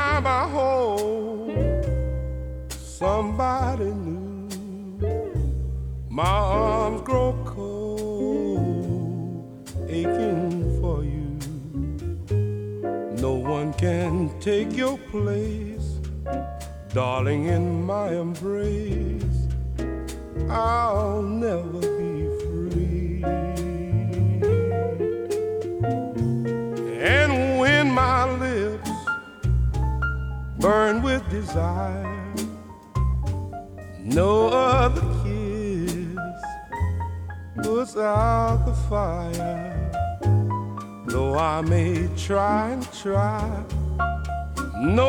time I hold somebody new, my arms grow cold, aching for you. No one can take your place, darling, in my embrace. I'll never be free. And when my lips burn with desire, no other kiss puts out the fire. Though I may try and try, no